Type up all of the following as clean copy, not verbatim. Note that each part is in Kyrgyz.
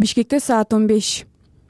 Бишкекте саат 15.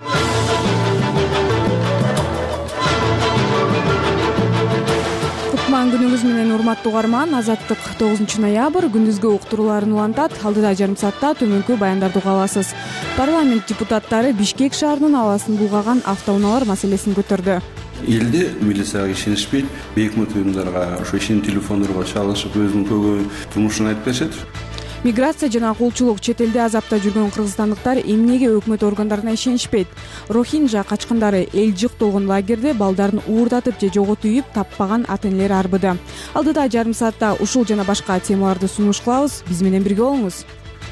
Кутман күнүңүз менен урматтуу угарман. Азаттык 9 ноябрь күндүзгү уктурууларын улантат. Алдыда жарым саатта төмөнкү баяндарды уга аласыз. Парламент депутаттары Бишкек шаарынын абасын булгаган автоунаалар маселесин көтөрдү. Элде милицияга ишенишпейт, өкмөт уюмдарга ошо ишин телефондорго чалышып өзүнүн көйгөй турмушун айтып беришет. Миграция жана кулчулук чет элде азапта жүргөн кыргызстандыктар эмнеге өкмөт органдарына ишенишпейт? Рохинжа качкындары эл жыкталган лагерде балдарын уурдатып же жоготуп үйүп таппаган ата-энелер арбыды. Алдыда жарым саатта ушул жана башка темаларды сунуш кылабыз. Биз менен бирге болуңуз.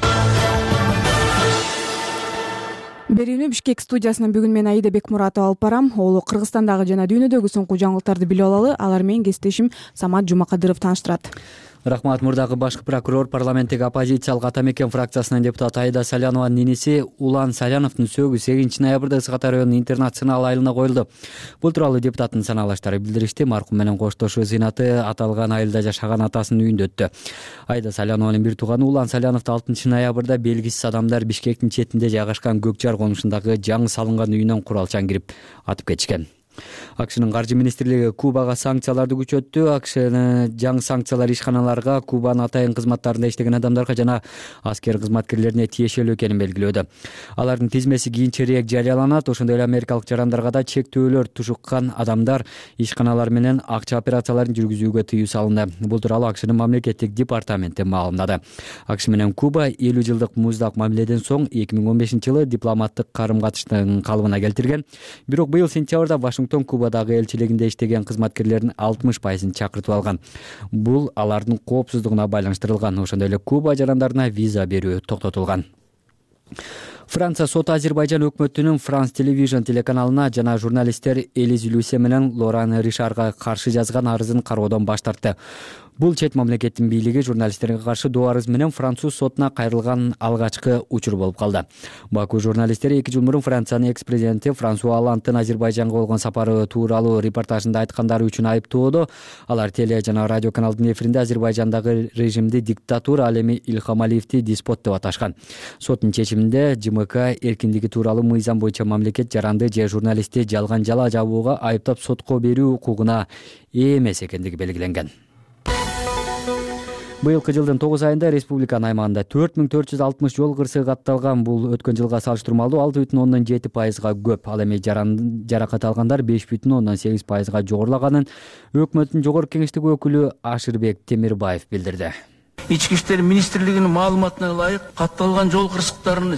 Берүүнү Бишкек студиясынан бүгүн мен Аида Бекмуратова алып барам. Оолу Кыргызстандагы жана дүйнөдөгү соңку жаңылыктарды билип алалы. Алар менен кесиптешим Самат Жумакадыров тааныштырат. Рахмат. Мурдагы башкы прокурор парламенттеги оппозициялык ата мекен фракциясынын депутаты Аида Салянованын нениси Улан Саляновдун сөөгү 8 ноябрда Ысыката районунун интернат-сынал айылына коюлду. Бул тууралуу депутаттын санаалаштары билдиришти. Маркум менен коштошуу зыйнаты аталган айылда жашаган атасынын үйүндө өттү. Аида Салянованын бир тууганы Улан Саляновду 6 ноябрда белгисиз адамдар Бишкектин четинде жайгашкан Көкжар конушундагы жаңы салынган үйүнөн куралчан кирип атып кетишкен. АКШнын каржы министрлиги Кубага санкцияларды күчөттү. АКШнын жаңы санкциялар ишканаларга, Кубанын атайын кызматтарында иштеген адамдарга жана аскер кызматкерлерине тиешелүү экенин белгилөөдө. Алардын тизмеси кийинчерээк жарыяланат. Ошондой эле америкалык жарандарга да чектөөлөр тушуккан адамдар ишканалар менен акча операцияларын жүргүзүүгө тыюу салынды. Бул тууралуу АКШнын мамлекеттик департаменти маалымдады. АКШ менен Куба 50 жылдык муздак мамиледен соң 2015-жылы дипломаттык карым-катыштын калыбына келтирген. Бирок быйыл сентябрда Вашингтон Кубадагы элчилигинде иштеген кызматкерлердин 60%-ын чакыртып алган. Бул алардын коопсуздугуна байланыштырылган. Ошондой эле Куба жарандарына виза берүү токтотулган. Франция соты Азербайжан өкмөтүнүн France Television телеканалына жана журналисттер Элиз Люсе менен Лоран Ришарга каршы жазган арызын кароодон баш тартты. Бул чет мамлекеттин бийлиги журналисттерге каршы доо арыз менен француз сотуна кайрылган алгачкы учур болуп калды. Баку журналисттери 2 жыл мурун Франциянын экс-президенти Франсуа Олландтын Азербайжанга болгон сапары тууралуу репортажында айткандары үчүн айыптоодо. Алар теле жана радио каналдын эфиринде Азербайжандагы режимди диктатура, ал эми Илхам Алиевди деспот деп аташкан. Соттун чечиминде ЖМК эркиндиги тууралуу мыйзам боюнча мамлекет жаранды же журналистти жалган жала жабууга айыптап сотко берүү укугуна ээ эмес экендиги белгиленген. Быйылкы жылдын 9 айында республиканын аймагында 4460 жол кырсыгы катталган. Бул өткөн жылга салыштырмалуу 6,7%га көп. Ал эми жаракат алгандар 5,8%га жогорулаганын өкмөттүн жогорку кеңештиги өкүлү Ашырбек Темирбаев билдирди. Ички иштер министрлигинин маалыматына ылайык катталган жол кырсыктарынын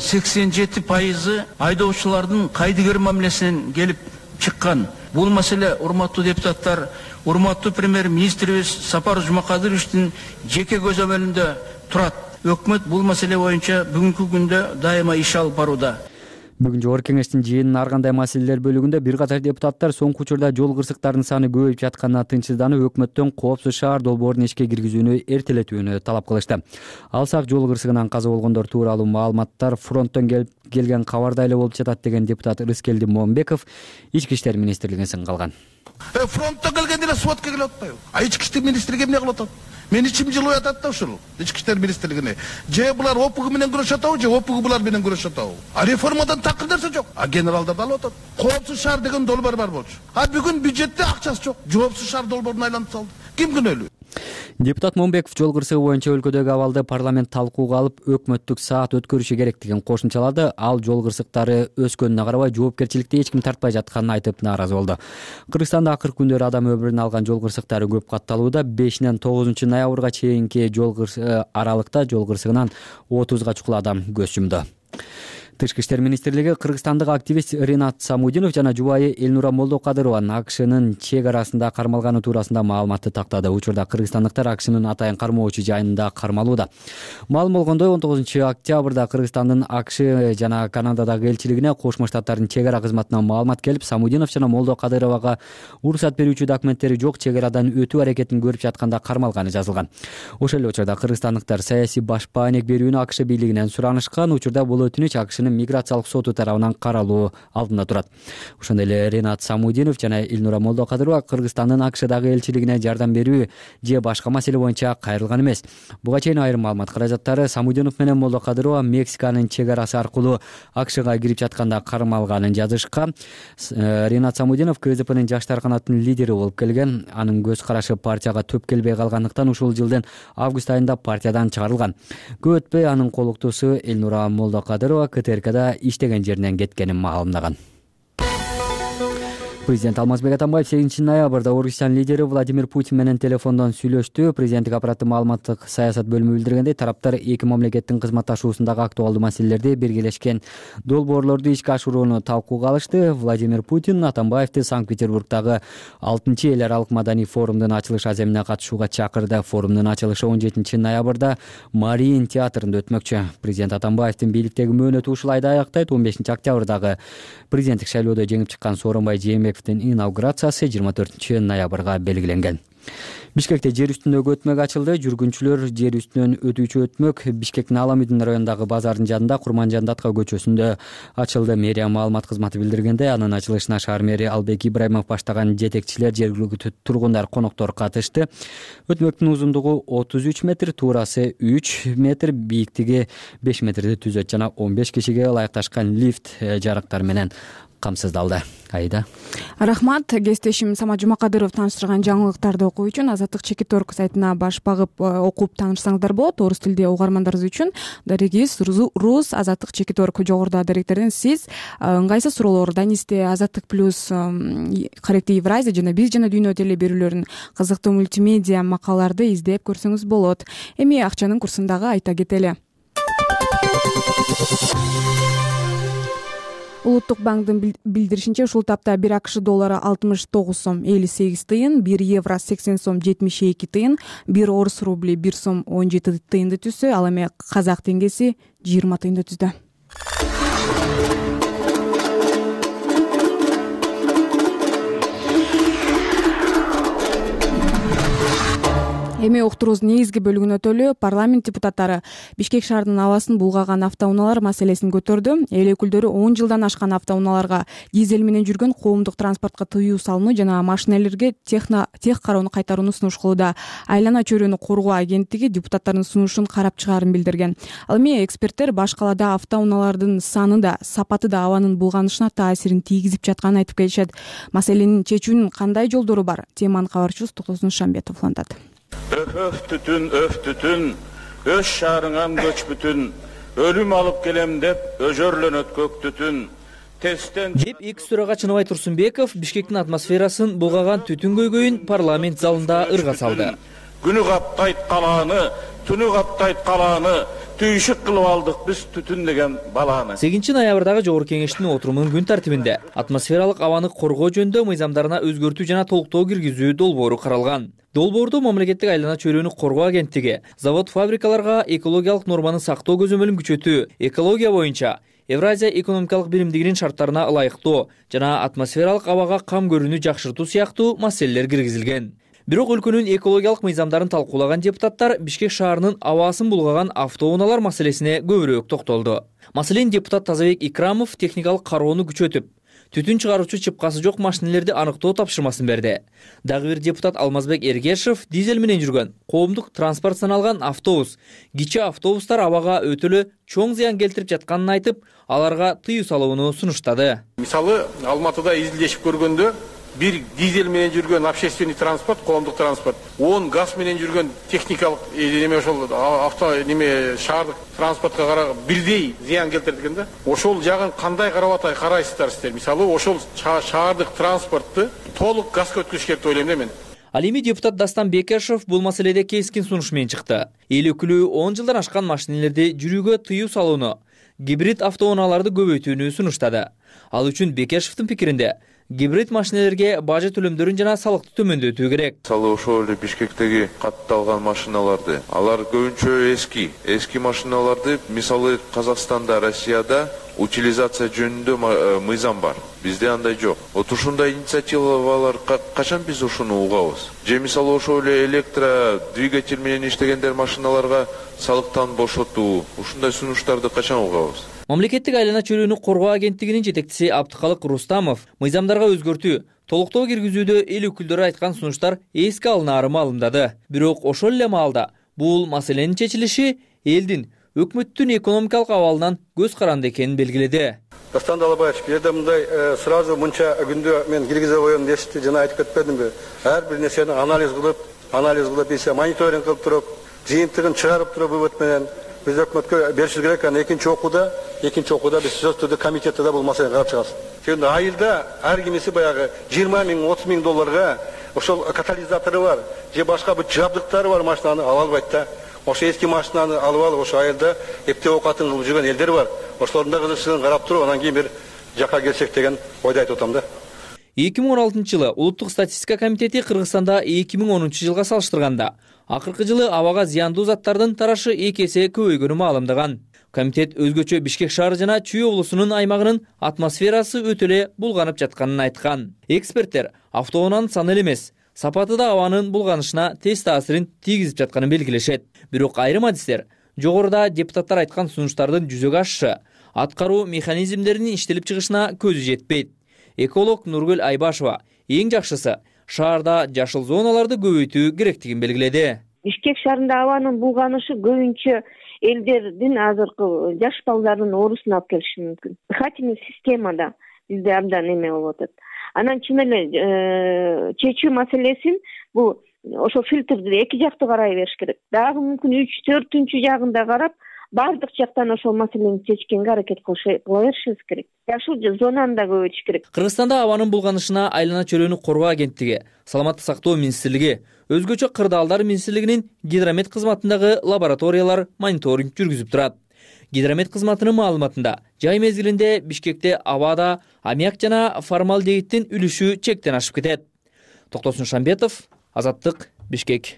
87% айдоочулардын кайдыгер мамилесинен келип чыккан. Бул маселе, урматтуу депутаттар, урматтуу премьер-министрибиз Сапар Жумакадыровичтин жеке көзөмөлүндө турат. Өкмөт бул маселе боюнча бүгүнкү күндө дайыма иш алып барууда. Бүгүн жогорку кеңештин жыйынынын ар кандай маселелер бөлүгүндө бир катар депутаттар соңку учурда жол кырсыктарынын саны көбөйүп жатканына тынчсызданып, өкмөттөн коопсуз шаар долбоорун ишке киргизүүнү эртелетүүнү талап кылышты. Алсак жол кырсыгынан каза болгондор тууралуу маалыматтар фронттон келген кабарда эле болуп жатат деген депутат Рыскелди Момбеков ички иштер министрлигине сынга алган. Фронттон келгенде эле сводка келип атпайбы? Ички иштер министрлиги эмне кылып атат? Мен ичим жылып атат да ушул ички иштер министрлигине. Же булар ОПГ менен күрөшүп атабы, же ОПГ булар менен күрөшүп атабы? Реформадан такыр нерсе жок. Генералдарды алып атат. Коопсуз шаар деген долбоор бар болчу. Бүгүн бюджетте акчасы жок. Жоопсуз шаар долбоорун айлантып салды. Ким күнөөлүү? Депутат Момбеков жол кырсыгы боюнча өлкөдөгү абалды парламент талкууга алып, өкмөттүк саат өткөрүшү керектигин кошумчалады. Ал жол кырсыктары өскөнүнө карабай жоопкерчиликти эч ким тартпай жатканын айтып нааразы болду. Кыргызстанда акыркы күндөрү адам өмүрүн алган жол кырсыктары көп катталууда. 5-нен 9 ноябрга чейинки жол аралыкта жол кырсыгынан 30га чукул адам көз жумду. Тышкы иштер министрлиги кыргызстандык активист Ринат Самудинов жана жубайы Элнура Молдокадырованын АКШнын чек арасында кармалганы туурасында маалыматты тактады. Учурда кыргызстандыктар АКШнын атайын кармоочу жайында кармалууда. Маалым болгондой 19 октябрда Кыргызстандын АКШ жана Канададагы элчилигине Кошмо Штаттардын чек ара кызматынан маалымат келип, Самудинов жана Молдокадыровага уруксат берүүчү документтери жок чек арадан өтүү аракетин көрүп жатканда кармалганы жазылган. Ошол эле учурда кыргызстандыктар саясий башпаанек берүүнү АКШ бийлигинен суранышкан. Учурда бул өтүнүч АКШнын Республикасынын миграциялык соту тарабынан каралуу алдында турат. Ошондой эле Ренат Самудинов жана Элнура Молдокадырова Кыргызстандын АКШдагы элчилигине жардам берүү же башка маселе боюнча кайрылган эмес. Буга чейин айрым маалымат каражаттары Самудинов менен Молдокадырова Мексиканын чек арасы аркылуу АКШга кирип жатканда кармалганын жазышкан. Ренат Самудинов КЗПнын жаштар канатынын лидери болуп келген. Анын көз карашы партияга төп келбей калгандыктан ушул жылдын август айында партиядан чыгарылган. Көп өтпөй анын колуктуусу Элнура Молдокадырова КТРКда иштеген жеринен кеткенин маалымдаган. Президент Алмазбек Атамбаев 8 ноябрда Орусиян лидери Владимир Путин менен телефондон сүйлөштү. Президенттик аппараттын маалыматтык саясат бөлүмү билдиргендей, тараптар эки мамлекеттин кызматташуусундагы актуалдуу маселелерди биргелешкен долбоорлорду ишке ашырууну талкууга алышты. Владимир Путин Атамбаевди Санкт-Петербургдагы 6-эл аралык маданий форумдун ачылыш аземине катышууга чакырды. Форумдун ачылышы 17 ноябрда Мариин театрында өтмөкчү. Президент Атамбаевдин бийликтеги мөөнөтү ушул айда аяктайт. 15 октябрдагы президенттик шайлоодо жеңип чыккан Сооронбай Жээнбековдун инаугурациясы 24 ноябрга белгиленген. Бишкекте жер үстүндөгү өтмөк ачылды. Жүргүнчүлөр жер үстүнөн өтүүчү өтмөк Бишкектин Аламүдүн районундагы базардын жанында Курманжан Датка көчөсүндө ачылды. Мэрия маалымат кызматы билдиргенде, анын ачылышына шаар мэри Албек Ибраимов баштаган жетекчилер, жергиликтүү тургундар, коноктор катышты. Өтмөктүн узундугу 33 метр, туурасы 3 метр, бийиктиги 5 метрди түзөт жана 15 кишиге ылайыкташкан лифт жарыктар менен камсыздалды. Айда. Рахмат. Кесиптешим Самат Жумакадыров тааныштырган жаңылыктарды окуу үчүн Азаттык Чекиторг сайтына баш багып окуп таанышсаңыздар болот. Орус тилде угармандарыбыз үчүн дарегиз Рус Азаттык Чекиторг жогоруда даректерден сиз ыңгайсыз суроолор Данисте Азаттык плюс Каректи Евразия жана Биз жана Дүйнө теле берүүлөрүнүн кызыктуу мультимедиа макалаларды издеп көрсөңүз болот. Эми акчанын курсун дагы айта кетели. Улуттук банктын билдиришинче, ушул тапта 1 АКШ доллары 69 сом 58 тыйын, 1 евро 80 сом 72 тыйын, 1 орус рубли 1 сом 17 тыйынды түздү, ал эми казак теңгеси 20 тыйынды түздү. Эми уктуруубуздун негизги бөлүгүнө өтөлү. Парламент депутаттары Бишкек шаарынын абасын булгаган автоунаалар маселесин көтөрдү. Эл өкүлдөрү 10 жылдан ашкан автоунааларга дизель менен жүргөн коомдук транспортко тыюу салууну жана машинелерге тех кароону кайтарууну сунуш кылууда. Айлана чөйрөнү коргоо агенттиги депутаттардын сунушун карап чыгаарын билдирген. Ал эми эксперттер баш калаада автоунаалардын саны да, сапаты да абанын булганышына таасирин тийгизип жатканын айтып келишет. Маселени чечүүнүн кандай жолдору бар? Теманы кабарчыбыз Токтосун Шамбетов улантат. Öf tütün, öz şarıngam göç bütün, ölüm alıp gelem dep, öjörlönöt kök tütün. Деп экс төрага Чыныбай Турсунбеков Бишкектин атмосферасын булгаган түтүн көйгөйүн парламент залында ырга салды. Күнү каптайт калааны, түнү каптайт калааны, түйшүк кылып алдык биз түтүн деген баланы. 8 ноябрдагы жогорку кеңештин отурумунун күн тартибинде атмосфералык абаны коргоо жөнүндө мыйзамдарына өзгөртүү жана толуктоо киргизүү долбоору каралган. Долбоордо мамлекеттик айлана чөйрөнү коргоо агенттиги завод-фабрикаларга экологиялык норманы сактоо көзөмөлүн күчөтүү, экология боюнча Евразия экономикалык биримдигинин шарттарына ылайыктуу жана атмосфералык абага кам көрүүнү жакшыртуу сыяктуу маселелер киргизилген. Бирок өлкөнүн экологиялык мыйзамдарын талкуулаган депутаттар Бишкек шаарынын абасын булгаган автоунаалар маселесине көбүрөөк токтолду. Маселен, депутат Тазабек Икрамов техникалык кароону күчөтүп, түтүн чыгаруучу чыпкасы жок машинелерди аныктоо тапшырмасын берди. Дагы бир депутат Алмазбек Эргешев дизель менен жүргөн коомдук транспорт саналган автобус, кичи автобустар абага өтөлө чоң зыян келтирип жатканын айтып, аларга тыюу салууну сунуштады. Мисалы, Алматыда изилдешип көргөндө бир дизель менен жүргөн общественный транспорт, коомдук транспорт, 10 газ менен жүргөн техникалык неме ошол шаардык транспортко бирдей зыян келтирген да. Ошол жагын кандай карайсыздар сиздер? Мисалы, ошол шаардык транспортты толук газга өткөрүш керек деп ойлойм да мен. Ал эми депутат Дастан Бекешев бул маселеде кескин сунуш менен чыкты. Эл өкүлү 10 жылдан ашкан машинелерди жүрүүгө тыюу салууну, гибрид автоунааларды көбөйтүүнү сунуштады. Ал үчүн Бекешевдин пикиринде гибрид машинелерге бажы төлөмдөрүн жана салыкты төмөндөтүү керек. Мисалы, ошол эле Бишкектеги катталган машиналарды, алар көбүнчө эски машиналарды, мисалы Казакстанда, Россияда утилизация жөнүндө мыйзам бар. Бизде андай жок. Вот ушундай инициативалар качан биз ушуну угабыз? Же мисалы ошо эле электродвигатель менен иштегендер машиналарга салыктан бошотуу, ушундай сунуштарды качан угабыз? Мамлекеттик айлана чөйрөнү коргоо агенттигинин жетекчиси Абдыкалык Рустамов мыйзамдарга өзгөртүү, толуктоо киргизүүдө эл өкүлдөрү айткан сунуштар эске алынаары маалымдады. Бирок ошол эле маалда бул маселенин чечилиши элдин өкмөттүн экономикалык абалынан көз каранды экенин белгиледи. Дастан Далабаевич, бирде мындай сразу мынча күндө мен киргизе коем дешти, жана айтып кетпедимби? Ар бир нерсени анализ кылып, есе мониторинг кылып туруп, жыйынтыгын чыгарып туруп өбөт менен биз өкмөткө беришибиз керек. Анан экинчи окууда биз сөзсүз түрдө комитетте да бул маселени карап чыгабыз. Себеби айылда ар кимиси баягы 20 миң, 30 миң долларга ошол катализатору бар, же башка бир жабдыктары бар машинаны ала албайт да. Ошо эски машинаны алып алып, ошо айылда эптеп оокатын кылып жүргөн элдер бар. Ошолордун да кызыкчылыгын карап туруп, анан кийин бир жакка келсек деген ойду айтып атам да. 2016 жылы Улуттук статистика комитети Кыргызстанда 2010 жылга салыштырганда акыркы жылы абага зыяндуу заттардын тарашы 2 эсе көбөйгөнүн маалымдаган. Комитет өзгөчө Бишкек шаары жана Чүй облусунун аймагынын атмосферасы өтө эле булганып жатканын айткан. Эксперттер автоунаанын саны эле эмес, сапаты да абанын булганышына тез таасирин тийгизип жатканын белгилешет. Бирок айрым адистер жогоруда депутаттар айткан сунуштардын жүзөгө ашышы, аткаруу механизмдеринин иштелип чыгышына көзү жетпейт. Эколог Нургүл Айбашева эң жакшысы шаарда жашыл зоналарды көбөйтүү керектигин белгиледи. Бишкек шаарында абанын булганышы көбүнчө элдердин азыркы жаш балдардын оорусуна алып келиши мүмкүн. Дыхательный системада бизде абдан эме болуп атат. Анан чын эле чечүү маселесин бул ошо фильтрди эки жактуу карай бериш керек. Дагы мүмкүн 3-4 жагында карап, бардык жактан ошол маселени чечкенге аракет кыла беришибиз керек. Жашыл зонаны да көбөйтүш керек. Кыргызстанда абанын булганышына айлана чөйрөнү коргоо агенттиги, Саламаттык сактоо министрлиги, өзгөчө кырдаалдар министрлигинин гидромет кызматындагы лабораториялар мониторинг жүргүзүп турат. Гидромет кызматынын маалыматында жай мезгилинде Бишкекте абада аммиак жана формалдегиддин үлүшү чектен ашып кетет. Токтосун Шамбетов, Азаттык, Бишкек.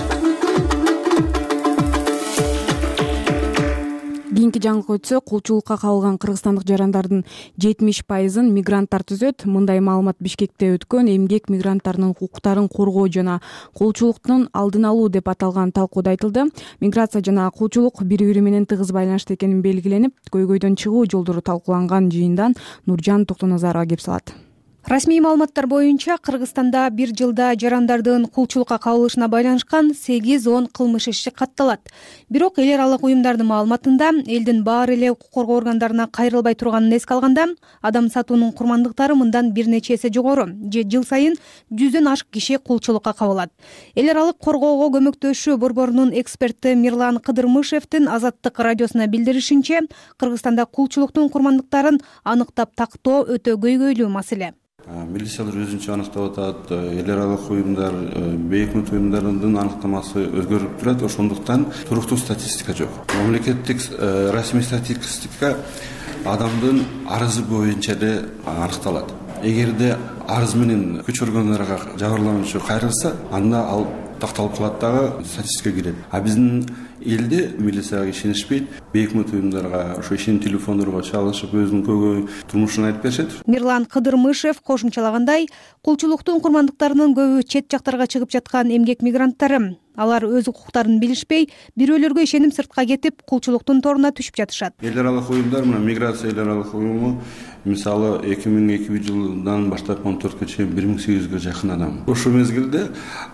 Кийинки жаңылык өтсө, кулчулукка кабылган кыргызстандык жарандардын 70%-ын мигранттар түзөт. Мындай маалымат Бишкекте өткөн эмгек мигранттарынын укуктарын коргоо жана кулчулуктун алдын алуу деп аталган талкууда айтылды. Миграция жана кулчулук бири-бири менен тыгыз байланышта экени белгиленип, көйгөйдөн чыгуу жолдору талкууланган жыйындан Нуржан Токтоназарова кеп салат. Расмий маалыматтар боюнча Кыргызстанда бир жылда жарандардын кулчулукка кабылышына байланышкан 8-10 кылмыш иши катталат. Бирок эл аралык уюмдардын маалыматында элдин баары эле укук коргоо органдарына кайрылбай турганын эске алганда, адам сатуунун курмандыктары мындан бир нече эсе жогору. Жыл сайын 100дөн ашык киши кулчулукка кабылат. Эл аралык коргоого көмөктөшүү борборунун эксперти Мирлан Кыдырмышевдин Азаттык радиосуна билдиришинче, Кыргызстанда кулчулуктун курмандыктарын аныктап тактоо өтө көйгөйлүү маселе. Милициялар өзүнчө аныктап атат, эл аралык уюмдар, бейөкмөт уюмдардын аныктамасы өзгөрүп турат, ошондуктан туруктуу статистика жок. Мамлекеттик расмий статистика адамдын арызы боюнча эле аныкталат. Эгерде арыз менен күч органдарга жабырлануучу кайрылса, анда ал такталып калат дагы статистикага кирет. А биздин элде милицияга ишенишпейт, бейөкмөт уюмдарга ошо ишеним телефондорго чалышып өзүнүн көйгөй турмушун айтып беришет. Мирлан Кыдырмышев кошумчалагандай, кулчулуктун курмандыктарынын көбү чет жактарга чыгып жаткан эмгек мигранттары. Алар өз укуктарын билишпей, бирөөлөргө ишеним сыртка кетип, кулчулуктун торуна түшүп жатышат. Эл аралык уюмдар, мына миграция эл аралык уюму, мисалы 2002 жылдан баштап 14-кө чейин 1800гө жакын адам. Ошол мезгилде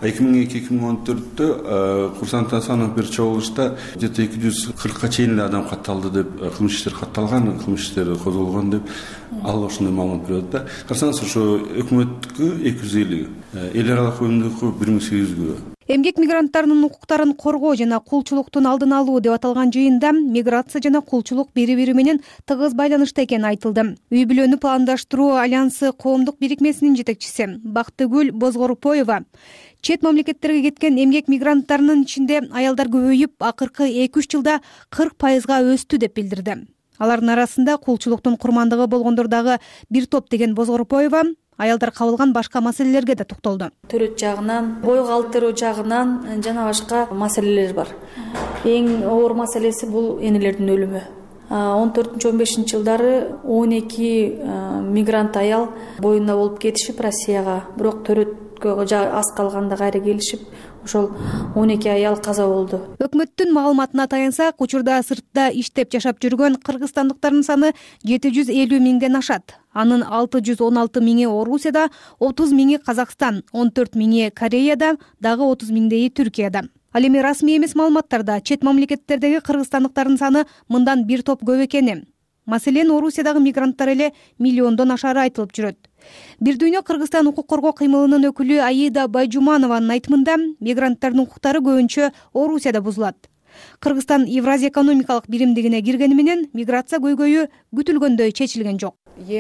2002-2014-тө курсант Асанов бир чогулушта где-то 240ка чейин эле адам катталды деп, кылмыш иштер катталган, кылмыш иштери козголгон деп ал ошондой маалымат берет да. Карасаңыз ошо өкмөттүкү 250, эл аралык уюмдуку 1800гө. Эмгек мигранттарынын укуктарын коргоо жана кулчулуктун алдын алуу деп аталган жыйында миграция жана кулчулук бири-бири менен тыгыз байланышта экени айтылды. Үй бүлөнү пландаштыруу альянсы коомдук бирикмесинин жетекчиси Бактыгүл Бозгорупоева чет мамлекеттерге кеткен эмгек мигранттарынын ичинде аялдар көбөйүп, акыркы 2-3 жылда 40%-га өстү деп билдирди. Алардын арасында кулчулуктун курмандыгы болгондор дагы бир топ деген Бозгорупоева аялдар кабылган башка маселелерге да токтолду. Төрөт жагынан, бой калтыруу жагынан жана башка маселелер бар. Эң оор маселеси бул энелердин өлүмү. 14-15 жылдары 12 мигрант аял боюнда болуп кетишип Россияга, бирок төрөткөгө аз калганда кайра келишип, ошол 12 аял каза болду. Өкмөттүн маалыматына таянсак, учурда сыртта иштеп жашап жүргөн кыргызстандыктардын саны 750 миңден ашат. Анын 616 миңи Орусияда, 30 миңи Казакстан, 14 миңи Кореяда, дагы 30 миңдейи Түркияда. Ал эми расмий эмес маалыматтарда чет мамлекеттердеги кыргызстандыктардын саны мындан бир топ көп экени. Маселен, Орусиядагы мигранттар эле миллиондон ашары айтылып жүрөт. Бир дүйнө Кыргызстан укук коргоо кыймылынын өкүлү Аида Байжуманованын айтымында, мигранттардын укуктары көбүнчө Орусияда бузулат. Кыргызстан Евразия экономикалык биримдигине киргени менен миграция көйгөйү күтүлгөндөй чечилген жок.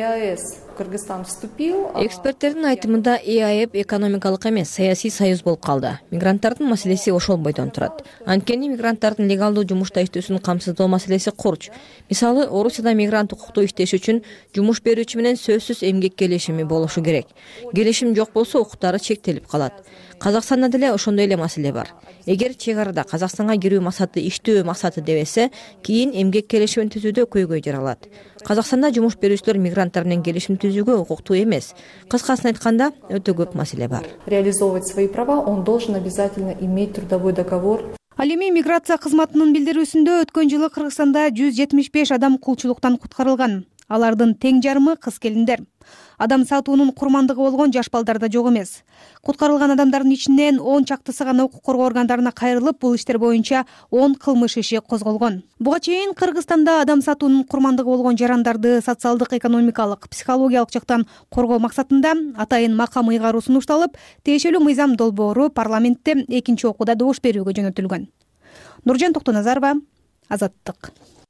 Эксперттердин айтымында ЕАЭБ экономикалык эмес, саясий союз болуп калды. Мигранттардын маселеси ошол бойдон турат. Анткени мигранттардын легалдуу жумушта иштөөсүн камсыздоо маселеси курч. Мисалы, Орусияда мигрант укуктуу иштеш үчүн жумуш берүүчү менен сөзсүз эмгек келишими болушу керек. Келишим жок болсо укуктары чектелип калат. Казакстанда деле ошондой эле маселе бар. Эгер чек арада Казакстанга кирүү максаты иштөө максаты дебесе, кийин эмгек келишимин түзүүдө көйгөй жаралат. Казакстанда жумуш берүүчүлөр мигранттар менен келишим түзүүгө укуктуу эмес. Кыскасын айтканда, өтө көп маселе бар. Реализовывать свои права он должен обязательно иметь трудовой договор. Ал эми миграция кызматынын билдирүүсүндө өткөн жылы Кыргызстанда 175 адам кулчулуктан куткарылган. Алардын тең жарымы кыз келиндер. Адам сатуунун курмандыгы болгон жаш балдар да жок эмес. Куткарылган адамдардын ичинен 10 чактысы гана укук коргоо органдарына кайрылып, бул иштер боюнча 10 кылмыш иши козголгон. Буга чейин Кыргызстанда адам сатуунун курмандыгы болгон жарандарды социалдык, экономикалык, психологиялык жактан коргоо максатында атайын макам ыйгаруу сунушталып, тиешелүү мыйзам долбоору парламентте экинчи окууда добуш берүүгө жөнөтүлгөн. Нуржан Токтоназарова, Азаттык.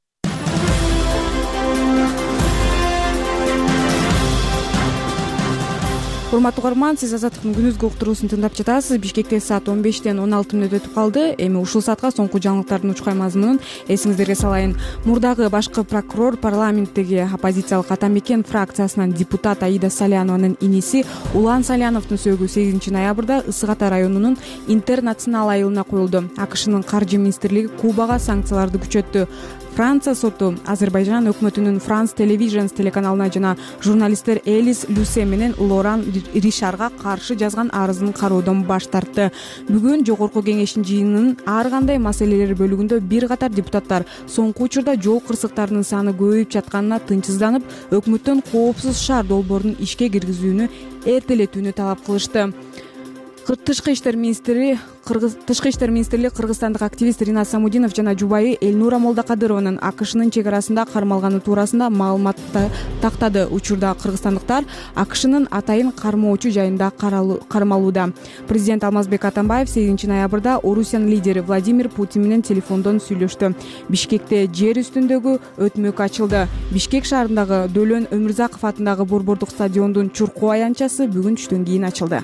Урматтуу угарман, сиз Азаттыктын күнүзгү уктуруусун тыңдап жатасыз. Бишкекте саат 15-тен 16 мүнөт өтүп калды. Эми ушул саатка соңку жаңылыктардын учкай мазмунун эсиңиздерге салайын. Мурдагы башкы прокурор парламенттеги оппозициялык Атамекен фракциясынан депутат Аида Салянованын иниси Улан Саляновдун сөөгү 8 ноябрда Ысык Ата районунун Интернационал айылына коюлду. АКШнын каржы министрлиги Кубага санкцияларды күчөттү. Франция соту Азербайжан өкмөтүнүн France Televisions телеканалына жана журналисттер Элис Люсе менен Лоран Ришарга каршы жазган арызын кароодон баш тартты. Бүгүн жогорку кеңештин жыйынынын ар кандай маселелер бөлүгүндө бир катар депутаттар соңку учурда жол кырсыктарынын саны көбөйүп жатканына тынчсызданып, өкмөттөн коопсуз шаар долбоорун ишке киргизүүнү эртелетүүнү талап кылышты. Тышкы иштер министрлиги кыргызстандык активист Ринат Самудинов жана жубайы Элнура Молдокадырованын АКШнын чек арасында кармалганы туурасында маалымат тактады. Учурда кыргызстандыктар АКШнын атайын кармоочу жайында кармалууда. Президент Алмазбек Атамбаев 8 ноябрда Орусиянын лидери Владимир Путин менен телефондон сүйлөштү. Бишкекте жер үстүндөгү өтмөк ачылды. Бишкек шаарындагы Дөлөн Өмүрзаков атындагы борбордук стадиондун чуркоо аянтчасы бүгүн түштөн кийин ачылды.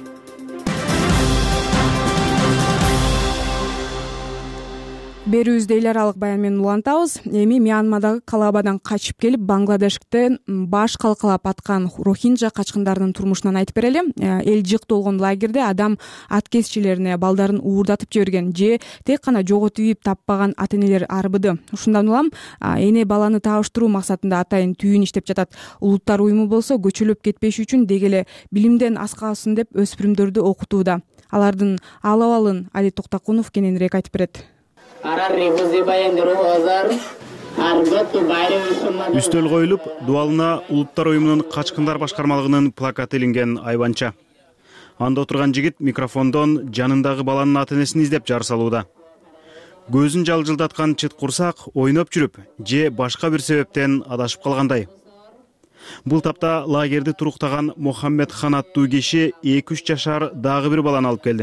Берүүбүздө эл аралык баян менен улантабыз. Эми Мьянмадагы Калабадан качып келип, Бангладештен баш калкалап аткан рохинджа качкындарынын турмушунан айтып берели. Эл жык толгон лагерде адам аткезчилерине балдарын уурдатып жиберген же тек гана жоготуп ийип таппаган ата-энелер арбыды. Ушундан улам эне баланы табыштыруу максатында атайын түйүн иштеп жатат. Улуттар уюму болсо көчөлөп кетпеш үчүн дегеле билимден аскалсын деп өспүрүмдөрдү окутууда. Алардын алабалын Али Токтокунов кененирээк айтып берет. Үстөл коюлуп, дуалына Улуттар уюмунун качкындар башкармалыгынын плакаты илинген айбанча. Анда отурган жигит микрофондон жанындагы баланын ата-энесин издеп жар салууда. Көзүн жалжылдаткан чыт курсак ойноп жүрүп, же башка бир себептен адашып калгандай. Бул тапта лагерди туруктаган Мохаммед Хан аттуу киши 2-3 жашар дагы бир баланы алып келди.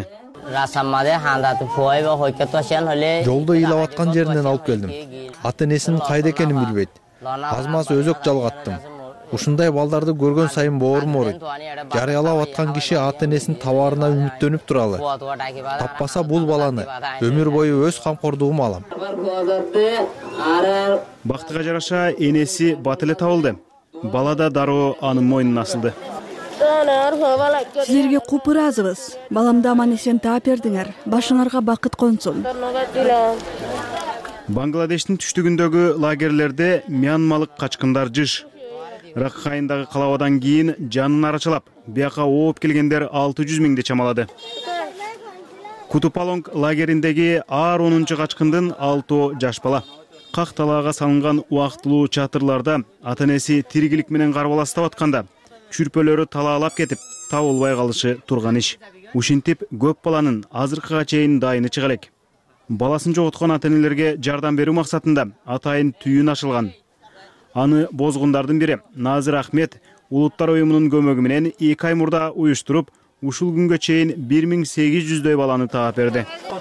Жолдо ыйлап аткан жеринен алып келдим. Ата-энесинин кайда экенин билбейт. Азмаз өзөк жалгаттым. Ушундай балдарды көргөн сайын боорум ооруйт. Жарыялап аткан киши ата-энесинин табаарына үмүттөнүп туралы. Таппаса бул баланы өмүр бою өз камкордугума алам. Бактыга жараша энеси бат эле табылды. Бала да дароо анын мойнуна асылды. Силерге куп ыраазыбыз. Баламды аман эсен таап бердиңер. Башыңарга бакыт консун. Бангладештин түштүгүндөгү лагерлерде мьянмалык качкындар жыш. Ракхайндагы калабадан кийин жанын арачылап, бияка ооп келгендер 600 миңди чамалады. Кутупалонг лагериндеги ар 10-чу качкындын 6 жаш бала. Как талаага салынган убактылуу чатырларда ата-энеси тиригилик менен карбаластап атканда чүрпөлөрү талаалап кетип, табылбай калышы турган иш. Ушинтип көп баланын азыркыга чейин дайыны чыга элек. Баласын жоготкон ата-энелерге жардам берүү максатында атайын түйүн ачылган. Аны бозгундардын бири Назыр Ахмет Улуттар уюмунун көмөгү менен 2 ай мурда уюштуруп, ушул күнгө чейин 1800дөй баланы таап берди.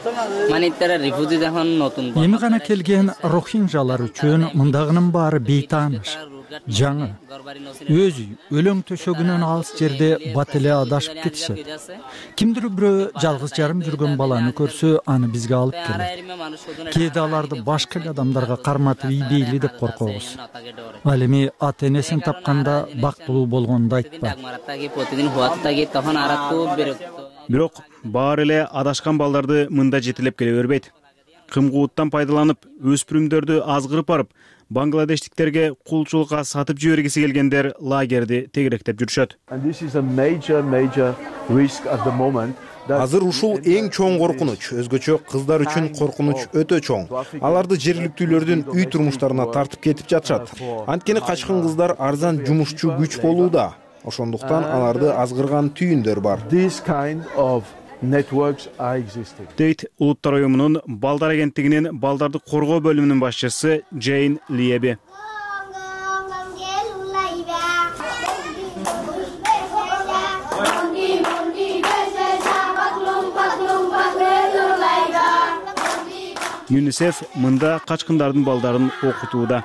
Эми гана келген рохинжалар үчүн мындагынын баары бейтааныш, жаңы. Өз өлөң төшөгүнөн алыс жерде бат эле адашып кетишет. Кимдир бирөө жалгыз жарым жүргөн баланы көрсө, аны бизге алып келет. Кээде аларды башка адамдарга карматып ийбейли деп коркобуз. Ал эми ата-энесин тапканда бактылуу болгонду айтпа. Бирок баары эле адашкан балдарды мында жетелеп келе бербейт. Кымкууттан пайдаланып, өспүрүмдөрдү азгырып барып, бангладештиктерге кулчулукка сатып жибергиси келгендер лагерди тегеректеп жүрүшөт. Азыр ушул эң чоң коркунуч. Өзгөчө кыздар үчүн коркунуч өтө чоң. Аларды жергиликтүүлөрдүн үй турмуштарына тартып кетип жатышат. Анткени качкан кыздар арзан жумушчу күч болууда. Ошондуктан аларды азгырган түйүндөр бар. Дейт Улуттар уюмунун балдар агенттигинин балдарды коргоо бөлүмүнүн башчысы Джейн Лиеби. ЮНИСЕФ мында качкындардын балдарын окутууда.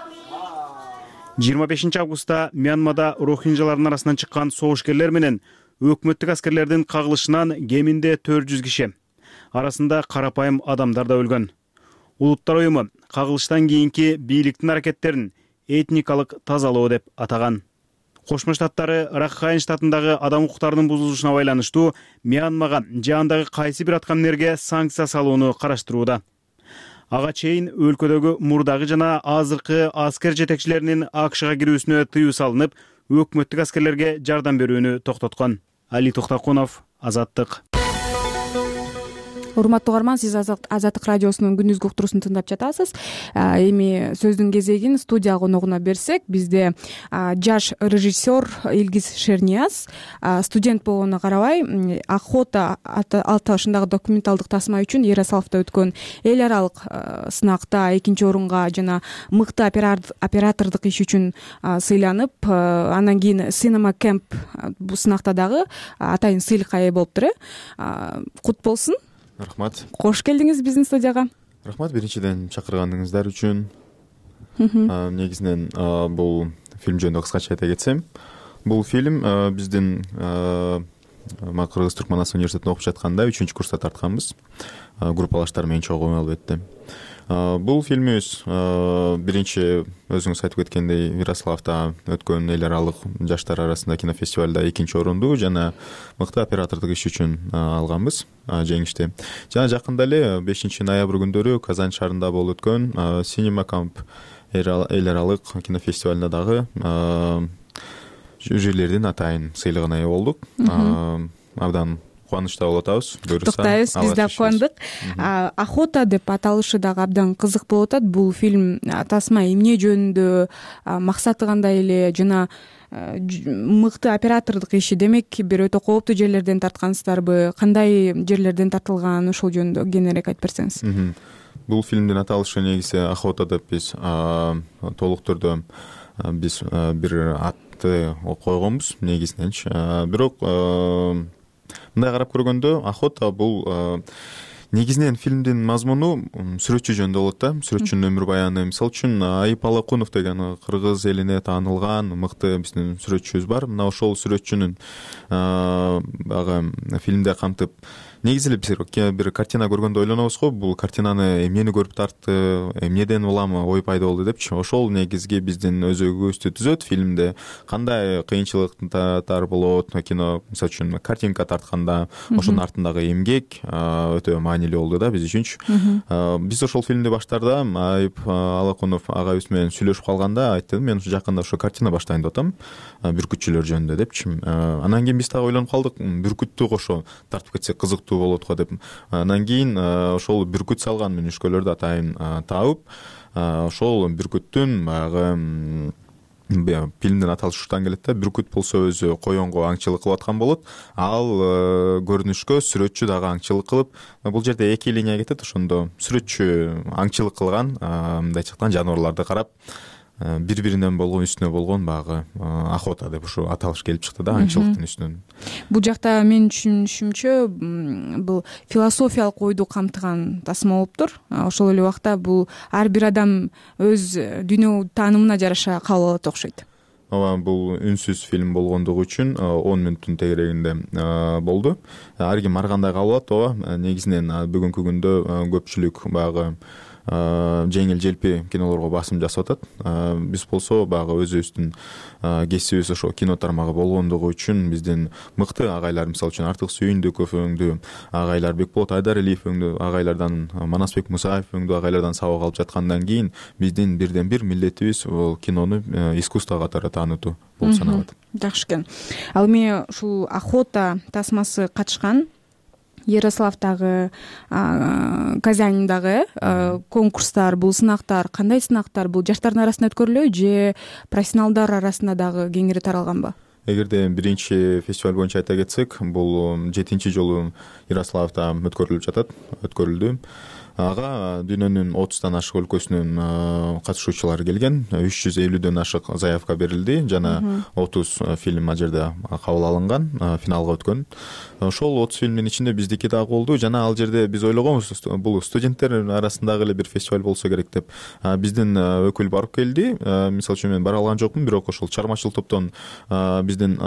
25 августта Мьянмада рохинжалардын арасынан чыккан согушкерлер менен өкмөттүк аскерлердин кагылышынан кеминде 400 киши, арасында карапайым адамдар да өлгөн. Улуттар уюму кагылыштан кийинки бийликтин аракеттерин этникалык тазалоо деп атаган. Кошмо Штаттары Ракхайн штатындагы адам укуктарынын бузулушуна байланыштуу Мьянмага жаандагы кайсы бир аткаминерге санкция салууну караштырууда. Ага чейин өлкөдөгү мурдагы жана азыркы аскер жетекчилеринин АКШга кирүүсүнө тыюу салынып, өкмөттүк аскерлерге жардам берүүнү токтоткон. Али Токтакунов, Азаттык. Урматтуу угарман, сиз Азаттык радиосунун күндүзгү уктуруусун тыңдап жатасыз. Эми сөздүн кезегин студия коногуна берсек, бизде жаш режиссер Илгиз Шернияз. Студент болгонуна карабай, Охота атышындагы документалдык тасма үчүн Ярасаловдо өткөн эл аралык сынакта 2-орунга жана мыкты оператордук иш үчүн сыйланып, андан кийин Cinema Camp бул сынакта дагы атайын сыйлыкка ээ болуптур. Кут болсун. Рахмат. Кош келдиңиз биздин студияга. Рахмат биринчиден чакырганыңыздар үчүн. Негизинен бул фильм жөнүндө кыскача айта кетсем, бул фильм биздин Кыргыз-Түркман университетинде окуп жатканда 3-курста тартканбыз. Группалаштар менен чогуу албетте. Бул фильмибиз биринчи өзүңүз айтып кеткендей Ярославда өткөн эл аралык жаштар арасында кинофестивалда 2-орунду жана мыкты оператордук иш үчүн алганбыз, жеңишти. Жана жакында эле 5-ноябрь күндөрү Казань шаарында болуп өткөн Cinema Camp эл аралык кинофестивалында дагы жюрилердин атайын сыйлыгына ээ болдук. Абдан кубанычта болуп атабыз. Токтойбуз, биз да кубандык. Охота деп аталышы дагы абдан кызык болуп атат. Бул фильм тасма эмне жөнүндө, максаты кандай эле жана мыкты оператордук иши, демек бир өтө кооптуу жерлерден тарткансыздарбы, кандай жерлерден тартылган, ошол жөнүндө кененирээк айтып берсеңиз. Бул фильмдин аталышы негизи Охота деп биз толук түрдө биз бир атты койгонбуз негизиненчи. Бирок мындай карап көргөндө Охота бул негизинен фильмдин мазмуну сүрөтчү жөнүндө болот да. Сүрөтчүнүн өмүр баяны. Мисалы үчүн Айып Алакунов деген кыргыз элине таанылган мыкты биздин сүрөтчүбүз бар. Мына ошол сүрөтчүнүн баягы фильмде камтып негизи эле бир картина көргөндө ойлонобуз го, бул картинаны эмнени көрүп тартты, эмнеден улам ой пайда болду депчи. Ошол негизги биздин өзөгүбүздү түзөт. Фильмде кандай кыйынчылыктар болот, кино мисалы үчүн картинка тартканда ошонун артындагы эмгек өтө маанилүү болду да биз үчүнчү. Биз ошол фильмди баштарда Айып Алакунов агайыбыз менен сүйлөшүп калганда айттым, мен жакында ошо картина баштайын деп атам, бүркүтчүлөр жөнүндө депчи. Анан кийин биз дагы ойлонуп калдык, бүркүттү кошо тартып кетсек кызыктуу болот го деп. Анан кийин ошол бүркүт салган мүнүшкөлөрдү атайын таап, ошол бүркүттүн баягы фильмдин аталышы ушудан келет да. Бүркүт болсо өзү коёнго аңчылык кылып аткан болот. Ал көрүнүшкө сүрөтчү дагы аңчылык кылып, бул жерде эки линия кетет. Ошондо сүрөтчү аңчылык кылган мындай чыккан жаныбарларды карап, бири-биринен болгон үстүнө болгон баягы охота деп ушу аталыш келип чыкты да, аңчылыктын үстүнөн. Бул жакта менин түшүнүшүмчө бул философиялык ойду камтыган тасма болуптур. Ошол эле убакта бул ар бир адам өз дүйнө таанымына жараша кабыл алат окшойт. Ооба, бул үнсүз фильм болгондугу үчүн 10 мүнөттүн тегерегинде болду. Ар ким ар кандай кабыл алат. Ооба, негизинен бүгүнкү күндө көпчүлүк баягы жеңил желпи кинолорго басым жасап атат. Биз болсо баягы өзүбүздүн кесибибиз ошо кино тармагы болгондугу үчүн биздин мыкты агайлар, мисалы үчүн Артык Сүйүндүков өңдүү агайлар, Бекболот Айдаралиев өңдүү агайлардан, Манасбек Мусаев өңдүү агайлардан сабак алып жаткандан кийин биздин бирден бир милдетибиз бул кинону искусство катары таанытуу болуп саналат. Жакшы экен. Ал эми ушул охота тасмасы катышкан Ярославдагы, Казандагы конкурстар, бул сынактар, кандай сынактар, бул жаштардын арасында өткөрүлөбү же профессионалдар арасында дагы кеңири таралганбы? Эгерде биринчи фестиваль боюнча айта кетсек, бул 7-чи жолу Ярославда өткөрүлдү. Ага дүйнөнүн 30 ашык өлкөсүнүн катышуучулары келген. 350дөн ашык заявка берилди жана 30 фильм ал жерде кабыл алынган, финалга өткөн. Ошол 30 фильмдин ичинде биздики дагы болду. Жана ал жерде биз ойлогонбуз, бул студенттер арасындагы эле бир фестиваль болсо керек деп. Биздин өкүл барып келди. Мисалы үчүн мен бара алган жокмун, бирок ошол чармачыл топтон биздин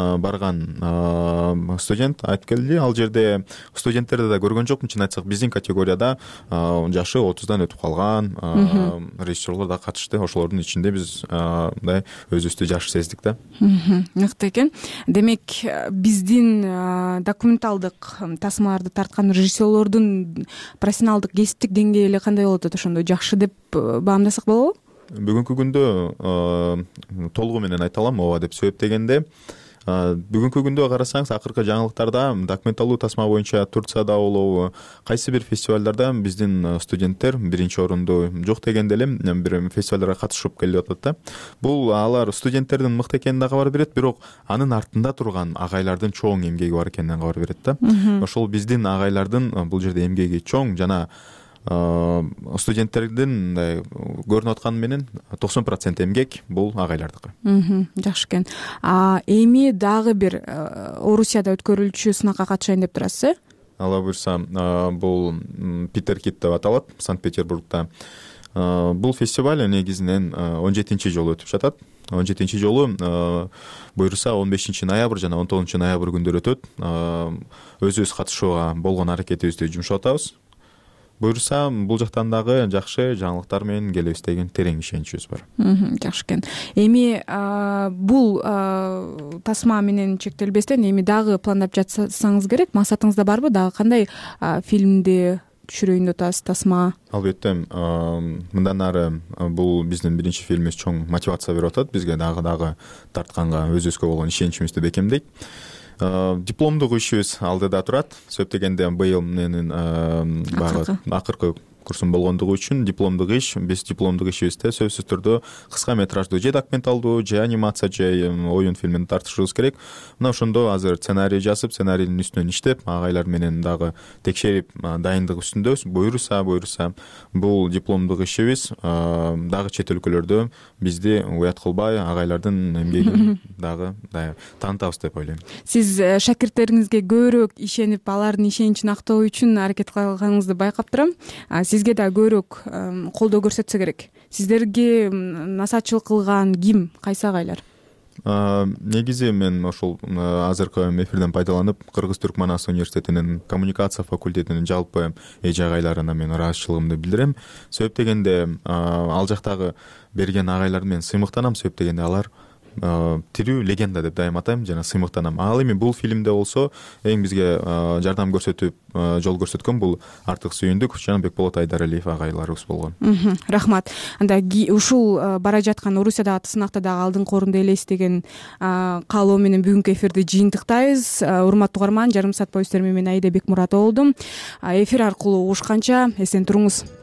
барган студент айтып келди. Ал жерде студенттерди да көргөн жокмун, чын айтсак биздин категорияда жашы 30дан өтүп калган режиссерлор да катышты. Ошолордун ичинде биз мындай өзүбүздү жаш сездик да. Мыкты экен. Демек биздин документалдык тасмаларды тарткан режиссерлордун профессионалдык кесиптик деңгээли кандай болот ошондо, жакшы деп баамдасак болобу? Бүгүнкү күндө толугу менен айта алам, ооба деп себептегенде, бүгүнкү күндө карасаңыз, акыркы жаңылыктарда документалдуу тасма боюнча Турцияда болобу, кайсы бир фестивалдарда биздин студенттер биринчи орунду жок дегенде эле бир фестивалдарга катышып келип атат да. Бул алар студенттердин мыкты экенин да кабар берет, бирок анын артында турган агайлардын чоң эмгеги бар экенинен кабар берет да. Ошол биздин агайлардын бул жерде эмгеги чоң, жана студенттердин мындай көрүнүп атканы менен 90% эмгек бул агайлардыкы. Жакшы экен. Эми дагы бир Орусияда өткөрүлчү сынакка катышайын деп турасыз, Алла буйрса, бул Питер Кит деп аталат, Санкт-Петербургда. Бул фестиваль негизинен 17-чи жолу өтүп жатат. 17-чи жолу буйрса 15 ноябрь жана 19 ноябрь күндөрү өтөт. Өзүбүз катышууга болгон аракетибизди жумшап атабыз. Буйрса бул жактан дагы жакшы жаңылыктар менен келебиз деген терең ишеничибиз бар. Жакшы экен. Эми бул тасма менен чектелбестен эми дагы пландап жатсаңыз керек, максатыңызда барбы? Дагы кандай фильмди түшүрөйүн деп атасыз тасма? Албетте, мындан ары бул биздин биринчи фильмибиз чоң мотивация берип атат бизге, дагы тартканга өзүбүзгө болгон ишеничибизди бекемдейт. Дипломдук ишибиз алдыда турат. Сөптөгенде быйыл менин акыркы курсум болгондугу үчүн биз дипломдук ишибизде сөзсүз түрдө кыска метраждуу же документалдуу, же анимация, же оюн фильмин тартышыбыз керек. Мына ошондо азыр сценарий жазып, сценарийдин үстүнөн иштеп, агайлар менен дагы текшерип, дайындык үстүндөбүз. Буйрса бул дипломдук ишибиз дагы чет өлкөлөрдө бизди уят кылбай, агайлардын эмгегин дагы таанытабыз деп ойлойм. Сиз шакирттериңизге көбүрөөк ишенип, алардын ишеничин актоо үчүн аракет кылганыңызды байкап турам. Сизге да көбүрөөк колдоо көрсөтсө керек. Сиздерге насаатчылык кылган ким, кайсы агайлар? негизи мен ошол азыркы эфирден пайдаланып Кыргыз Түркман ас университетинин коммуникация факультетинин жалпы эже агайларына мен ыраазычылыгымды билдирем. Себеп дегенде ал жактагы берген агайлар менен сыймыктанам. Себеп дегенде алар тирүү легенда деп дайым атайм жана сыймыктанам. Ал эми бул фильмде болсо эң бизге жардам көрсөтүп жол көрсөткөн бул Артык Сүйүндүк жана Бекболот Айдаралиев агайларыбыз болгон. Рахмат. Анда ушул бара жаткан Орусияда аты сынакта дагы алдыңкы орунду элес деген каалоо менен бүгүнкү эфирди жыйынтыктайбыз. Урматтуу угарман, жарым саат бою сиздер менен Аида Бекмуратова болдум. Эфир аркылуу угушканча эсен туруңуз.